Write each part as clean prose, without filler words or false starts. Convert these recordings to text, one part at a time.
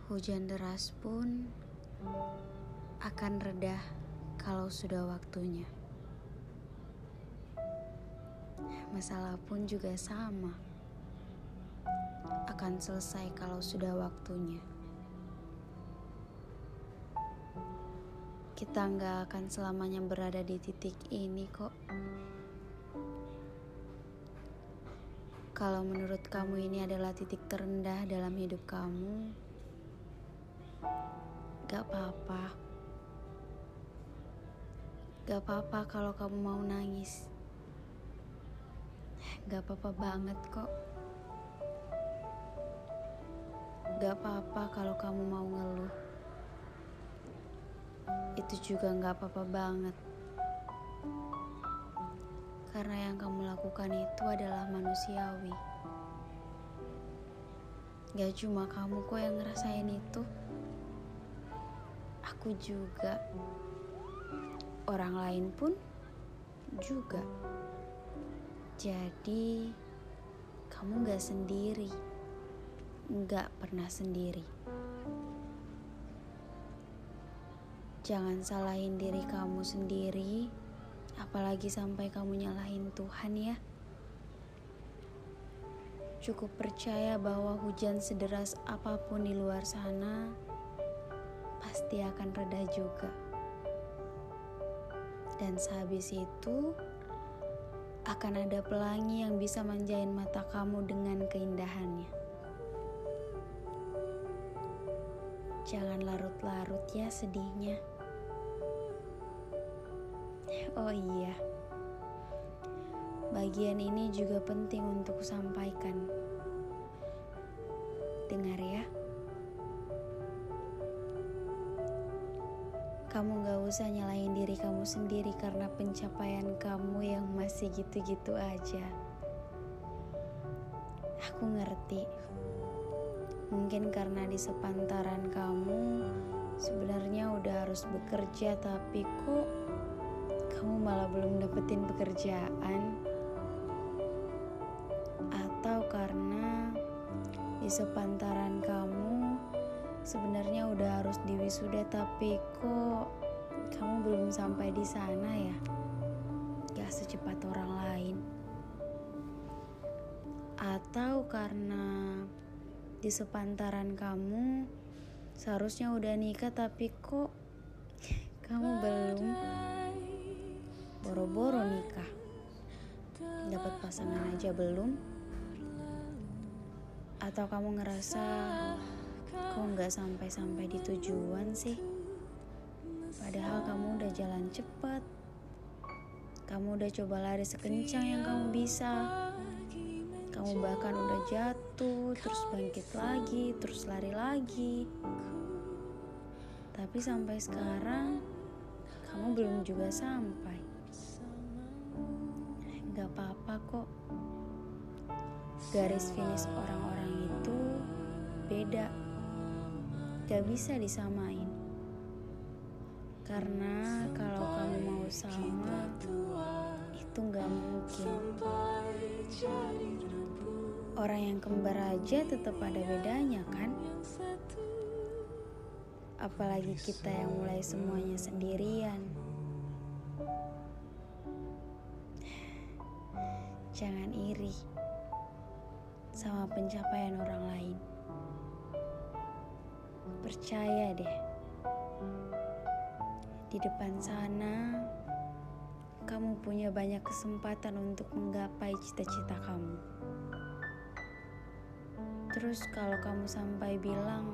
Hujan deras pun akan reda kalau sudah waktunya. Masalah pun juga sama, akan selesai kalau sudah waktunya. Kita nggak akan selamanya berada di titik ini kok. Kalau menurut kamu ini adalah titik terendah dalam hidup kamu, gak apa-apa. Gak apa-apa kalau kamu mau nangis. Gak apa-apa banget kok. Gak apa-apa kalau kamu mau ngeluh. Itu juga gak apa-apa banget. Karena yang kamu lakukan itu adalah manusiawi. Gak cuma kamu kok yang ngerasain itu. Aku juga. Orang lain pun juga. Jadi, kamu gak sendiri. Gak pernah sendiri. Jangan salahin diri kamu sendiri, apalagi sampai kamu nyalahin Tuhan ya. Cukup percaya bahwa hujan sederas apapun di luar sana pasti akan reda juga. Dan sehabis itu akan ada pelangi yang bisa manjain mata kamu dengan keindahannya. Jangan larut-larut ya sedihnya. Oh iya, bagian ini juga penting untuk sampaikan. Dengar ya. Kamu gak usah nyalahin diri kamu sendiri karena pencapaian kamu yang masih gitu-gitu aja. Aku ngerti. Mungkin karena di sepantaran kamu sebenarnya udah harus bekerja, tapi kok kamu malah belum dapetin pekerjaan. Atau karena di sepantaran kamu sebenarnya udah harus diwisuda, tapi kok kamu belum sampai di sana ya. Gak secepat orang lain. Atau karena di sepantaran kamu seharusnya udah nikah, tapi kok kamu belum. Boro-boro nikah, dapat pasangan aja belum. Atau kamu ngerasa kok gak sampai-sampai di tujuan sih. Padahal kamu udah jalan cepat. Kamu udah coba lari sekencang yang kamu bisa. Kamu bahkan udah jatuh, terus bangkit lagi, terus lari lagi. Tapi sampai sekarang kamu belum juga sampai. Gak apa-apa kok. Garis finish orang-orang itu beda. Gak bisa disamain. Karena kalau kamu mau sama, itu gak mungkin. Orang yang kembar aja tetap ada bedanya kan? Apalagi kita yang mulai semuanya sendirian. Jangan iri sama pencapaian orang lain. Percaya deh, di depan sana kamu punya banyak kesempatan untuk menggapai cita-cita kamu. Terus kalau kamu sampai bilang,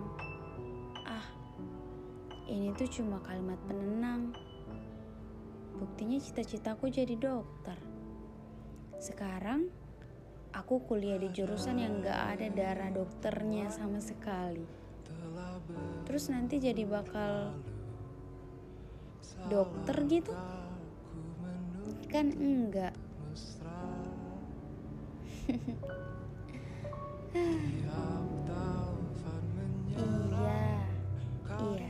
ini tuh cuma kalimat penenang. Buktinya cita-citaku jadi dokter. Sekarang aku kuliah di jurusan yang gak ada darah dokternya sama sekali. Terus nanti jadi bakal dokter gitu? Kan enggak. Iya.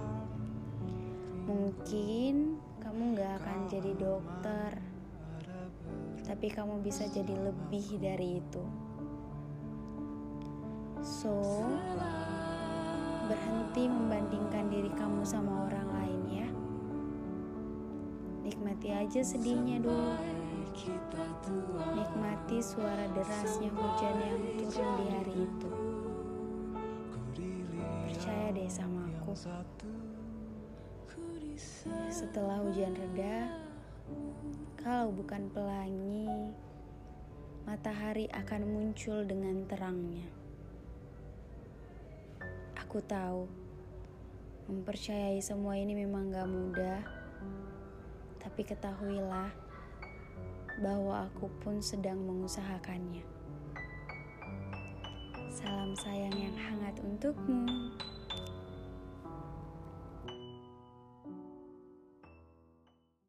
Mungkin kamu gak akan jadi dokter, tapi kamu bisa jadi lebih dari itu. So, berhenti membandingkan diri kamu sama orang lain ya. Nikmati aja sedihnya dulu. Nikmati suara derasnya hujan yang turun di hari itu. Percaya deh sama aku. Setelah hujan reda, kalau bukan pelangi, matahari akan muncul dengan terangnya. Aku tahu, mempercayai semua ini memang gak mudah, tapi ketahuilah bahwa aku pun sedang mengusahakannya. Salam sayang yang hangat untukmu.